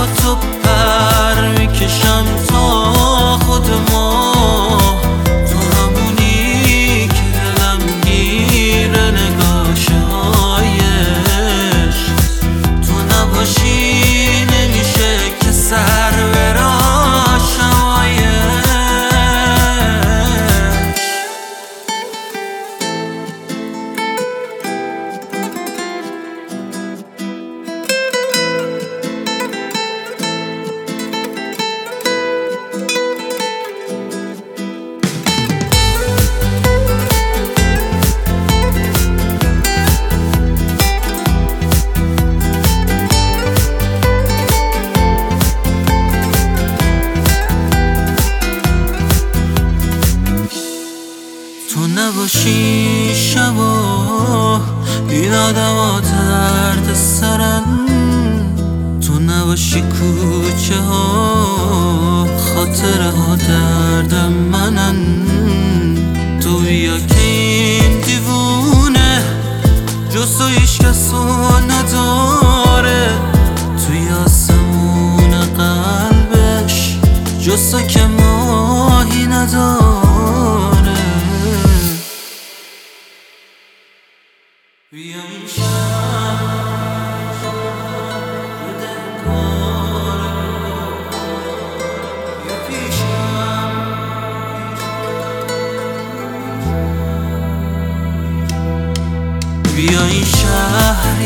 با تو پر میکشم تا خود ما، تو همونی که دلم گیره نگاه‌های عشق، تو نباشی نمیشه که سر براشم تو نباشی شبا این آدما درد سرن، تو نباشی کوچه ها خاطره ها درد منن، تو بیا که این دیوونه جز تو هیچ کسو نداره، توی آسمون قلبش جز تو که ماهی نداره. بیا این شب بده بیا پیشم، بیا این شهر